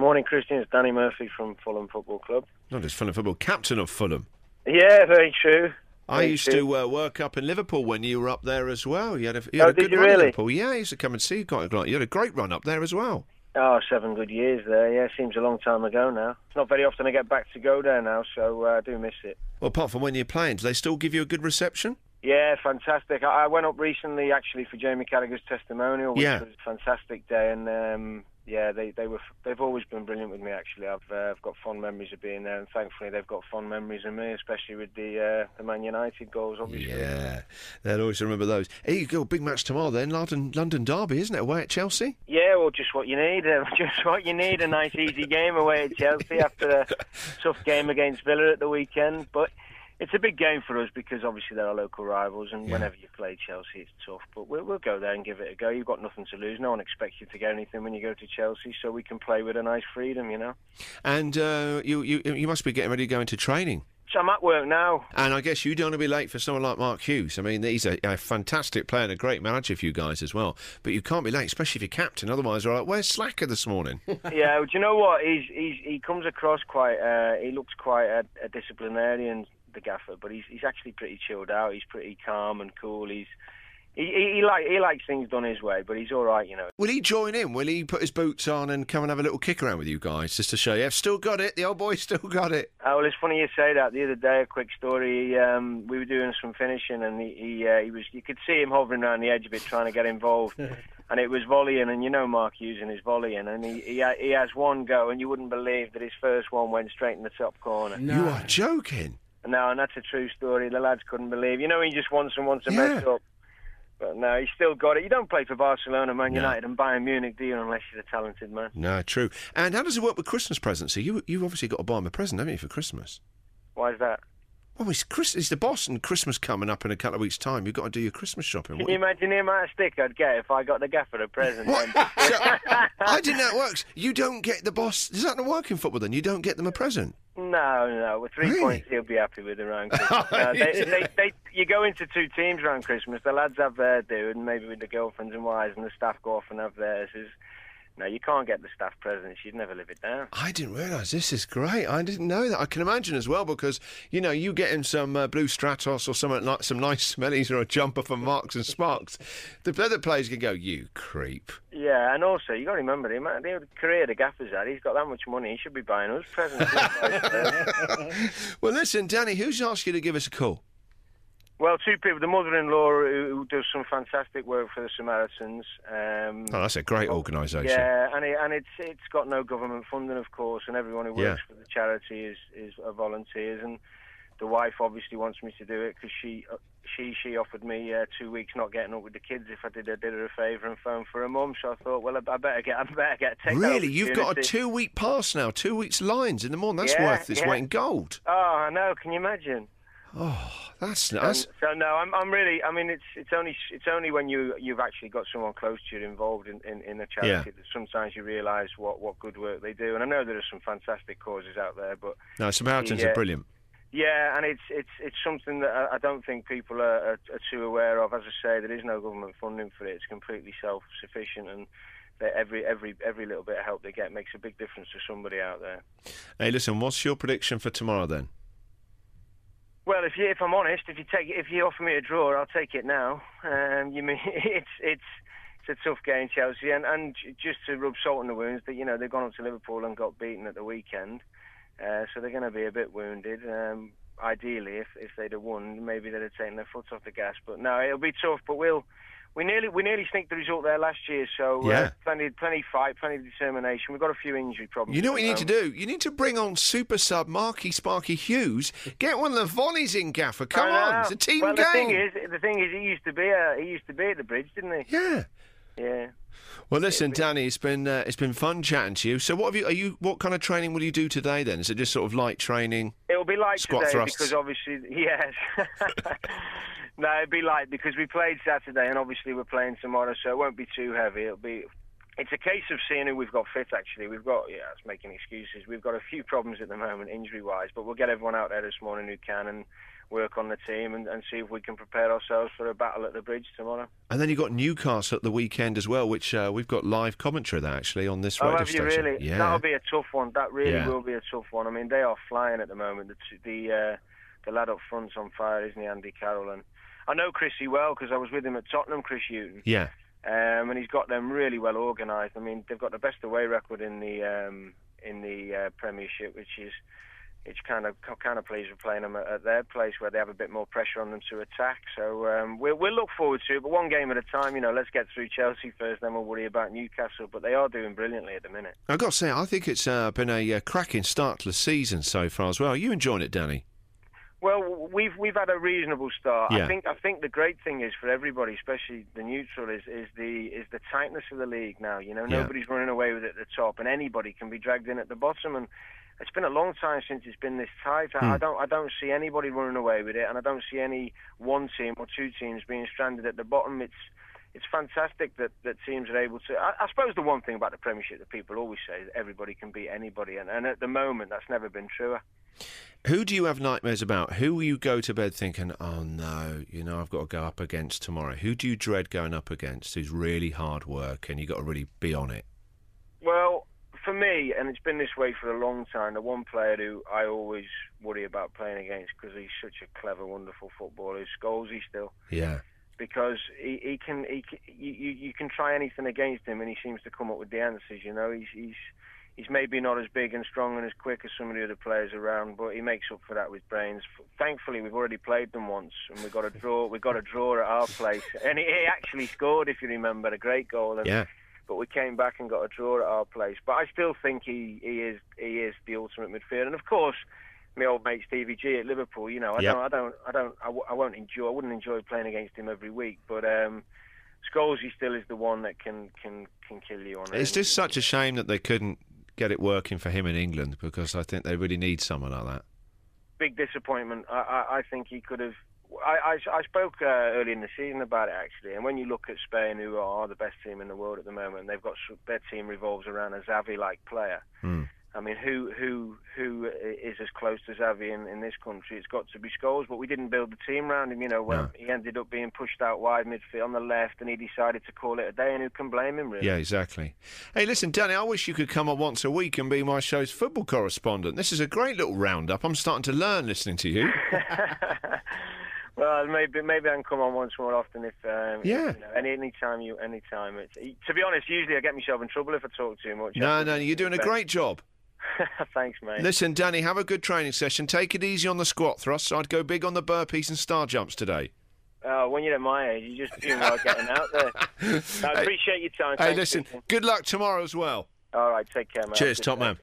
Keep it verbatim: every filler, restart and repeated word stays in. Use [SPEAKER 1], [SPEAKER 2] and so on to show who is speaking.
[SPEAKER 1] Morning, Christian. It's Danny Murphy from Fulham Football Club.
[SPEAKER 2] Not just Fulham Football, captain of Fulham.
[SPEAKER 1] Yeah, very true.
[SPEAKER 2] I
[SPEAKER 1] very
[SPEAKER 2] used
[SPEAKER 1] true.
[SPEAKER 2] to uh, work up in Liverpool when you were up there as well. You had a, you had
[SPEAKER 1] Oh,
[SPEAKER 2] a
[SPEAKER 1] did
[SPEAKER 2] good
[SPEAKER 1] you
[SPEAKER 2] run in
[SPEAKER 1] really?
[SPEAKER 2] Liverpool. Yeah, I used to come and see you quite a lot. You had a great run up there as well.
[SPEAKER 1] Oh, seven good years there. Yeah, seems a long time ago now. It's not very often I get back to go there now, so uh, I do miss it.
[SPEAKER 2] Well, apart from when you're playing, do they still give you a good reception?
[SPEAKER 1] Yeah, fantastic. I, I went up recently, actually, for Jamie Carragher's testimonial, which
[SPEAKER 2] Yeah.
[SPEAKER 1] was a fantastic day. And um, yeah, they they were they've always been brilliant with me. Actually, I've uh, I've got fond memories of being there, and thankfully they've got fond memories of me, especially with the uh, the Man United goals, obviously.
[SPEAKER 2] Yeah, they'll always remember those. Here you go, big match tomorrow then, London, London Derby, isn't it, away at Chelsea?
[SPEAKER 1] Yeah, well, just what you need. Uh, just what you need. A nice, easy game away at Chelsea after a tough game against Villa at the weekend. But it's a big game for us because obviously they're our local rivals, and
[SPEAKER 2] Yeah.
[SPEAKER 1] whenever you play Chelsea, it's tough. But we'll, we'll go there and give it a go. You've got nothing to lose. No one expects you to get anything when you go to Chelsea, so we can play with a nice freedom, you know.
[SPEAKER 2] And uh, you, you you must be getting ready to go into training.
[SPEAKER 1] So I'm at work now.
[SPEAKER 2] And I guess you don't want to be late for someone like Mark Hughes. I mean, he's a, a fantastic player and a great manager for you guys as well. But you can't be late, especially if you're captain. Otherwise, they're like, where's Slacker this morning?
[SPEAKER 1] Yeah, well, do you know what? He's, he's he comes across quite. Uh, he looks quite a, a disciplinarian, the gaffer, but he's he's actually pretty chilled out. He's pretty calm and cool. He's he he, he like he likes things done his way, but he's all right, you know.
[SPEAKER 2] Will he join in? Will he put his boots on and come and have a little kick around with you guys just to show you? I've still got it. The old boy's still got it.
[SPEAKER 1] Oh, well, it's funny you say that. The other day, a quick story. Um, we were doing some finishing, and he he, uh, he was. You could see him hovering around the edge of it, trying to get involved. And it was volleying, and you know Mark using his volleying, and he, he he has one go, and you wouldn't believe that his first one went straight in the top corner.
[SPEAKER 3] No.
[SPEAKER 2] You are joking.
[SPEAKER 1] No, and that's a true story. The lads couldn't believe. You know, he just wants someone to
[SPEAKER 2] Yeah.
[SPEAKER 1] mess up. But no, he's still got it. You don't play for Barcelona, Man
[SPEAKER 2] No.
[SPEAKER 1] United, and Bayern Munich, do you, unless you're a talented man?
[SPEAKER 2] No, true. And how does it work with Christmas presents? So you you obviously got to buy him a present, haven't you, for Christmas?
[SPEAKER 1] Why is that?
[SPEAKER 2] Well, it's, Chris, it's the boss, and Christmas coming up in a couple of weeks' time. You've got to do your Christmas shopping.
[SPEAKER 1] Can
[SPEAKER 2] What-
[SPEAKER 1] you imagine the amount of stick I'd get if I got the gaffer a present?
[SPEAKER 2] What?
[SPEAKER 1] then?
[SPEAKER 2] So, I didn't know how it works. You don't get the boss. Does that not work in football then? You don't get them a present?
[SPEAKER 1] No, no. With three
[SPEAKER 2] Really?
[SPEAKER 1] points, he'll be happy with around Christmas. No, they, they, they, you go into two teams around Christmas. The lads have their do, and maybe with the girlfriends and wives, and the staff go off and have theirs. Is no, you can't get the staff presents. You'd never live it down.
[SPEAKER 2] I didn't realise. This is great. I didn't know that. I can imagine as well because, you know, you get him some uh, blue Stratos or some, like, some nice smellies or a jumper from Marks and Sparks. The other players can go, you creep.
[SPEAKER 1] Yeah, and also you got to remember him. The career the gaffer's had, he's got that much money. He should be buying us presents.
[SPEAKER 2] Well, listen, Danny, who's asked you to give us a call?
[SPEAKER 1] Well, two people. The mother-in-law who, who does some fantastic work for the Samaritans. Um,
[SPEAKER 2] Oh, that's a great organisation.
[SPEAKER 1] Yeah, and it, and it's it's got no government funding, of course, and everyone who works
[SPEAKER 2] Yeah.
[SPEAKER 1] for the charity is is uh, volunteers. And the wife obviously wants me to do it because she uh, she she offered me uh, two weeks not getting up with the kids if I did, I did her a favour and phone for her mum. So I thought, well, I better get I better get take that
[SPEAKER 2] Really? You've got a
[SPEAKER 1] opportunity.
[SPEAKER 2] two-week pass now, two weeks lines in the morning. That's
[SPEAKER 1] Yeah,
[SPEAKER 2] worth its
[SPEAKER 1] yeah.
[SPEAKER 2] weight in gold.
[SPEAKER 1] Oh, I know. Can you imagine?
[SPEAKER 2] Oh, that's
[SPEAKER 1] So,
[SPEAKER 2] nice.
[SPEAKER 1] so no, I'm I'm really. I mean, it's it's only it's only when you you've actually got someone close to you involved in, in, in a charity
[SPEAKER 2] Yeah.
[SPEAKER 1] that sometimes you realise what, what good work they do. And I know there are some fantastic causes out there, but
[SPEAKER 2] No, Samaritans
[SPEAKER 1] Yeah.
[SPEAKER 2] are brilliant.
[SPEAKER 1] yeah, and it's it's it's something that I, I don't think people are, are, are too aware of. As I say, there is no government funding for it. It's completely self-sufficient, and that every every every little bit of help they get makes a big difference to somebody out there.
[SPEAKER 2] Hey, listen, what's your prediction for tomorrow then?
[SPEAKER 1] Well, if you, if I'm honest, if you take if you offer me a draw, I'll take it now. Um, you mean it's it's it's a tough game, Chelsea, and and just to rub salt in the wounds that you know they've gone up to Liverpool and got beaten at the weekend, uh, so they're going to be a bit wounded. Um, ideally, if if they'd have won, maybe they'd have taken their foot off the gas. But no, it'll be tough. But we'll. We nearly we nearly sneaked the result there last year, so
[SPEAKER 2] Yeah.
[SPEAKER 1] uh, plenty plenty fight, plenty of determination. We've got a few injury problems.
[SPEAKER 2] You know what you need to
[SPEAKER 1] Um,
[SPEAKER 2] do? You need to bring on super sub Marky Sparky Hughes. Get one of the volleys in, Gaffer. Come
[SPEAKER 1] I know.
[SPEAKER 2] on, it's a team
[SPEAKER 1] well,
[SPEAKER 2] game.
[SPEAKER 1] the thing is, the thing is, he used to be uh, he used to be at the bridge, didn't he?
[SPEAKER 2] Yeah.
[SPEAKER 1] Yeah.
[SPEAKER 2] Well, listen, Danny, it's been uh, it's been fun chatting to you. So, what have you? Are you? What kind of training will you do today? Then is it just sort of light training?
[SPEAKER 1] It'll be light
[SPEAKER 2] Squat
[SPEAKER 1] today
[SPEAKER 2] thrusts.
[SPEAKER 1] because obviously, yes. No, it'll be light because we played Saturday and obviously we're playing tomorrow, so it won't be too heavy. It'll be It's a case of seeing who we've got fit, actually. We've got, yeah, it's making excuses. We've got a few problems at the moment, injury-wise, but we'll get everyone out there this morning who can and work on the team and, and see if we can prepare ourselves for a battle at the Bridge tomorrow.
[SPEAKER 2] And then you've got Newcastle at the weekend as well, which uh, we've got live commentary of that, actually, on this
[SPEAKER 1] oh,
[SPEAKER 2] radio
[SPEAKER 1] have
[SPEAKER 2] station.
[SPEAKER 1] You really?
[SPEAKER 2] Yeah.
[SPEAKER 1] That'll be a tough one. That really
[SPEAKER 2] yeah.
[SPEAKER 1] will be a tough one. I mean, they are flying at the moment. The the, uh, the lad up front's on fire, isn't he, Andy Carroll? And I know Chrissy well because I was with him at Tottenham, Chris Hughton.
[SPEAKER 2] Yeah.
[SPEAKER 1] Um, and he's got them really well organised. I mean, they've got the best away record in the um, in the uh, Premiership, which is it's kind of kind of pleased with playing them at, at their place where they have a bit more pressure on them to attack. So um, we'll we'll look forward to it, but one game at a time. You know, let's get through Chelsea first, then we'll worry about Newcastle. But they are doing brilliantly at the minute.
[SPEAKER 2] I've got to say, I think it's uh, been a uh, cracking start to the season so far as well. Are you enjoying it, Danny?
[SPEAKER 1] Well, we've we've had a reasonable start.
[SPEAKER 2] Yeah.
[SPEAKER 1] I think I think the great thing is for everybody, especially the neutral, is, is the is the tightness of the league now. You know,
[SPEAKER 2] Yeah.
[SPEAKER 1] nobody's running away with it at the top, and anybody can be dragged in at the bottom. And it's been a long time since it's been this tight. I,
[SPEAKER 2] Hmm.
[SPEAKER 1] I don't I don't see anybody running away with it, and I don't see any one team or two teams being stranded at the bottom. It's it's fantastic that, that teams are able to. I, I suppose the one thing about the Premiership that people always say is everybody can beat anybody, and, and at the moment that's never been truer.
[SPEAKER 2] Who do you have nightmares about? Who will you go to bed thinking, oh no, you know, I've got to go up against tomorrow? Who do you dread going up against who's really hard work and you've got to really be on it?
[SPEAKER 1] Well, for me, and it's been this way for a long time, the one player who I always worry about playing against because he's such a clever, wonderful footballer is Scholesy still.
[SPEAKER 2] Yeah.
[SPEAKER 1] Because he, he can, he, you, you can try anything against him and he seems to come up with the answers, you know. He's, he's He's maybe not as big and strong and as quick as some of the other players around, but he makes up for that with brains. Thankfully, we've already played them once, and we got a draw. We got a draw at our place, and he actually scored, if you remember, a great goal. And,
[SPEAKER 2] Yeah.
[SPEAKER 1] But we came back and got a draw at our place. But I still think he, he is he is the ultimate midfielder, and of course, my old mate Stevie G at Liverpool. You know, I
[SPEAKER 2] Yep.
[SPEAKER 1] don't, I don't, I don't, I, w- I won't enjoy. I wouldn't enjoy playing against him every week, but. Um, Scholesy still is the one that can can, can kill you on it.
[SPEAKER 2] It's just such a shame that they couldn't get it working for him in England because I think they really need someone like that.
[SPEAKER 1] Big disappointment. I, I, I think he could have. I, I, I spoke uh, early in the season about it actually, and when you look at Spain, who are the best team in the world at the moment, they've got their team revolves around a Xavi-like player.
[SPEAKER 2] Mm.
[SPEAKER 1] I mean, who who who is as close to Xavi in, in this country? It's got to be Scholes, but we didn't build the team around him. You know, when
[SPEAKER 2] No.
[SPEAKER 1] he ended up being pushed out wide midfield on the left, and he decided to call it a day. And who can blame him, really?
[SPEAKER 2] Yeah, exactly. Hey, listen, Danny, I wish you could come on once a week and be my show's football correspondent. This is a great little roundup. I'm starting to learn listening to you.
[SPEAKER 1] Well, maybe maybe I can come on once more often if um,
[SPEAKER 2] Yeah.
[SPEAKER 1] you know, any any time you any time. It's, to be honest, usually I get myself in trouble if I talk too much.
[SPEAKER 2] No, no, you're doing a great job.
[SPEAKER 1] Thanks, mate.
[SPEAKER 2] Listen, Danny, have a good training session. Take it easy on the squat thrusts. I'd go big on the burpees and star jumps today.
[SPEAKER 1] Oh, when you're at my age, you're just doing well getting out there. I appreciate your time.
[SPEAKER 2] Hey,
[SPEAKER 1] Thanks,
[SPEAKER 2] listen,
[SPEAKER 1] Stephen.
[SPEAKER 2] good luck tomorrow as well.
[SPEAKER 1] All right, take care, mate.
[SPEAKER 2] Cheers,
[SPEAKER 1] Good
[SPEAKER 2] top
[SPEAKER 1] day.
[SPEAKER 2] man.